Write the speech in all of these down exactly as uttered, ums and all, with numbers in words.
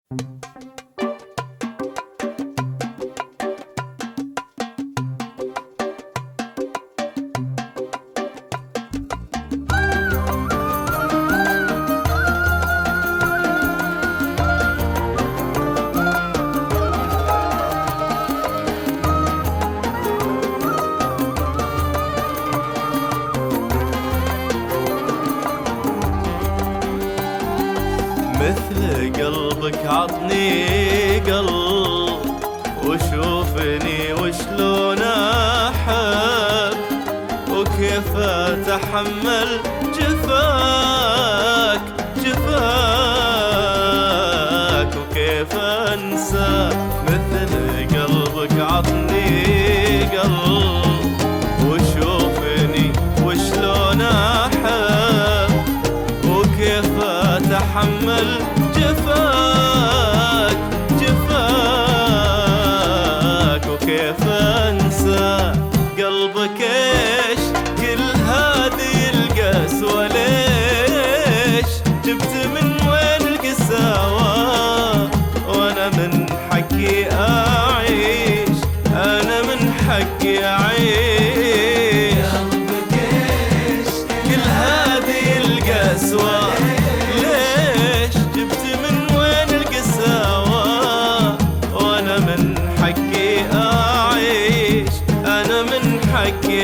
مثل قلبك عطني قلب وشوفني وشلون احب وكيف اتحمل جفاك جفاك وكيف انساك. مثل قلبك عطني قلب وشوفني وشلون احب وكيف اتحمل جفاك جفاك وكيف انسى قلبك. ايش كل هذه القسوة ليش جبت من وين القساوة وانا من حقي اعيش انا من حقي اعيش. قلبك ايش كل هذه القسوة حقي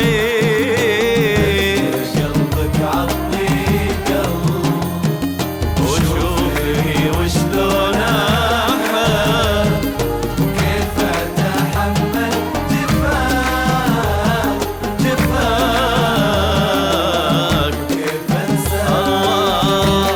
أعيش. قلبك عطني قلب وشوفني وشلون أحب وكيف أتحمل جفاك جفاك وكيف أنساك.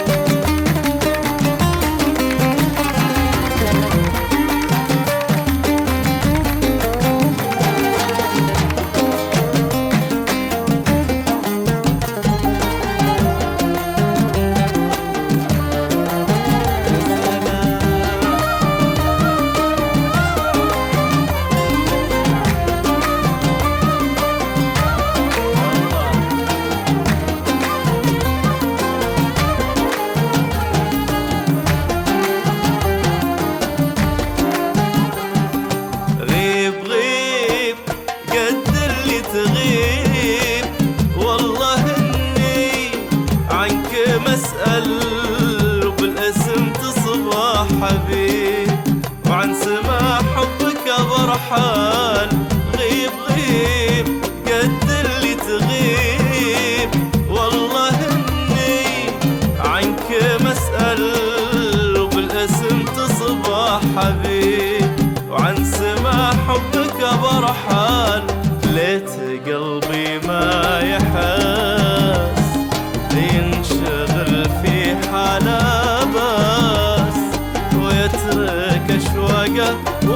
تغيب والله اني عنك مسأل وبالاسم تصبح حبيب وعن سماع حبك برحان. غيب غيب قد اللي تغيب والله اني عنك مسأل وبالاسم تصبح حبيب وعن سماع حبك برحان. ليت قلبي ما يحس ينشغل في حاله بس ويترك اشواقه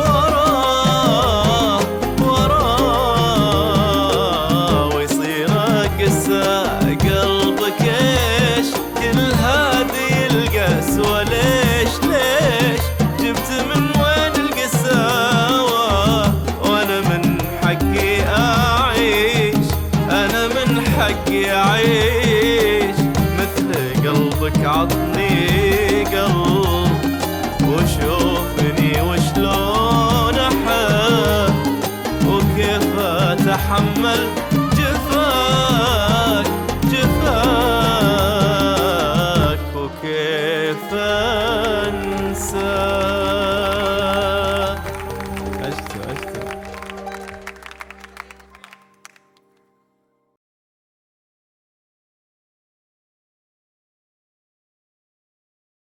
وراه وراه ويصير قسى. قلبك ايش كل هذه القسوة ليش ليش جبت من وين القساوة وانا من حقي حقي أعيش. مثل قلبك عطني قلب وشوفني وشلون أحب وكيف أتحمل جفاك جفاك وكيف أنسى.